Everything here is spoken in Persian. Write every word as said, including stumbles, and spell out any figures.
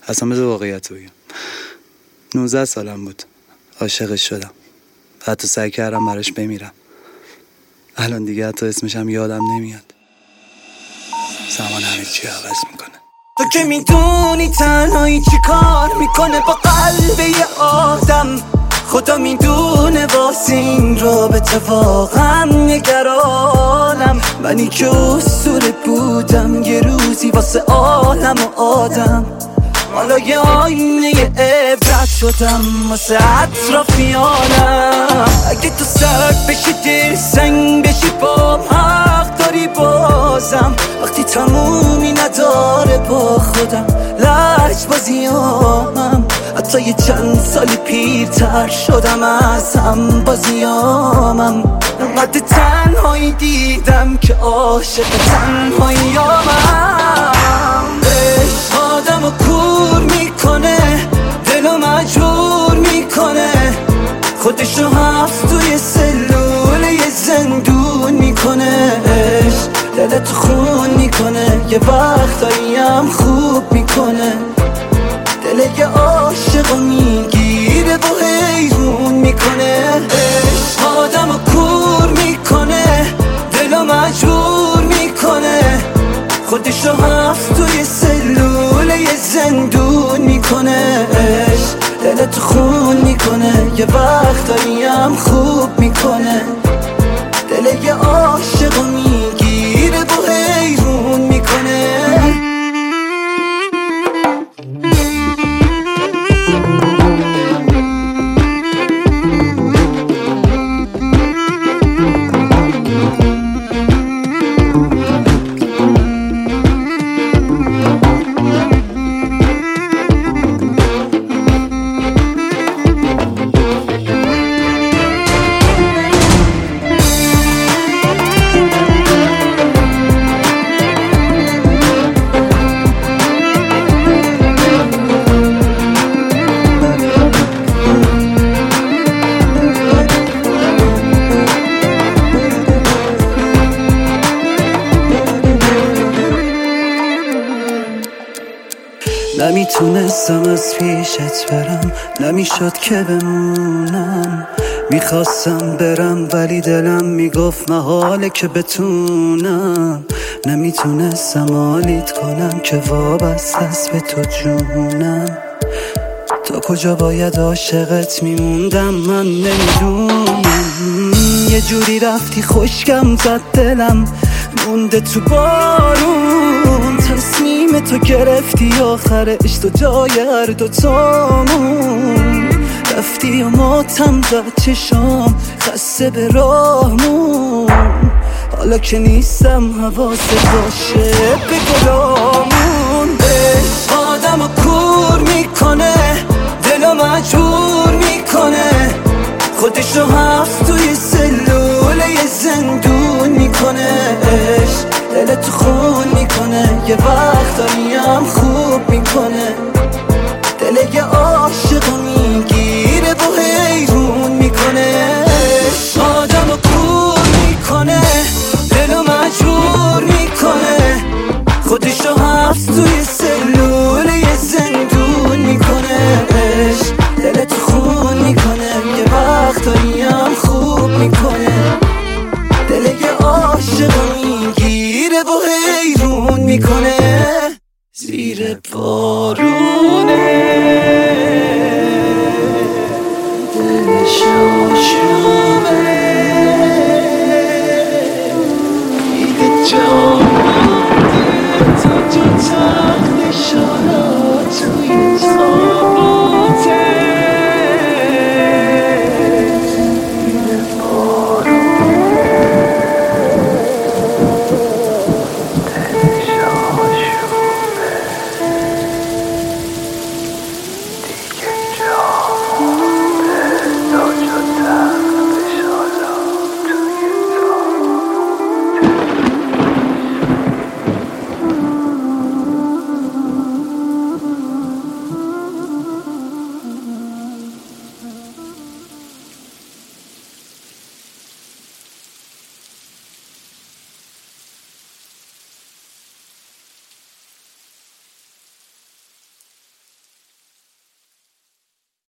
اصلا بذار واقعیت رو بگم. نوزده سالم بود، عاشقش شدم، حتی سعی کردم براش بمیرم. الان دیگه حتی اسمشم یادم نمیاد. زمان همه چی عوض میکنه. تو که میدونی تنهایی چی کار میکنه با قلب یه آدم. خدا میدونه واسه این رابطه واقعا نگرانم. منی که اسطوره بودم یه روزی واسه عالم و آدم. حالا یه آینه عبرت شدم واسه اطرافیانم. اگه تو سرد بشی دل سنگ بشی بام حق داری بازم. وقتی تمومی نداره با خودم لج بازیامم. حتی یه چند سالی پیرتر شدم از هم بازیامم. انقدر تنهایی دیدم که عاشق تنهاییامم. عشق آدمو کور میکنه، دلو مجبور میکنه، خودشو هفت توی سلول یه زندون میکنه. عشق دلتو خون میکنه، یه وقتایی هم خوب میکنه. دل یه عاشقو میگیره و حیرون میکنه. عشق آدمو کور میکنه، دلو مجبور میکنه، خودشو هفت توی سلول یه زندون میکنه. عشق دلتو خون میکنه، یه وقتایی هم خوب میکنه. دل یه عاشقو میگیره و حیرون میکنه. نمیتونستم از پیشت برم، نمیشد که بمونم. میخواستم برم ولی دلم میگفت محاله که بتونم. نمیتونستم حالیت کنم که وابسته است به تو جونم. تا کجا باید عاشقت میموندم من نمیدونم. یه جوری رفتی خشکم زد دلم مونده تو بارون. تصمیم تو گرفتی آخرش تو جای هر دوتامون. رفتی و ماتم زد چشام خسته به راهمون. حالا که نیستم حواست باشه به گلامون. عشق آدمو کور میکنه، دلو مجبور میکنه، خودشو هفت توی سلول یه زندون میکنه. عشق دلتو خون میکنه، یه وقتایی هم خوب میکنه. دل یه عاشقو میگیره و حیرون میکنه. عشق آدمو کور میکنه، دلو مجبور میکنه، خودشو هفت توی سلول یه زندون میکنه. عشق دلتو خون میکنه، یه وقتایی هم خوب میکنه. دل یه عاشقو میگیره و حیرون میکنه. زیر بارونه دلش آشوبه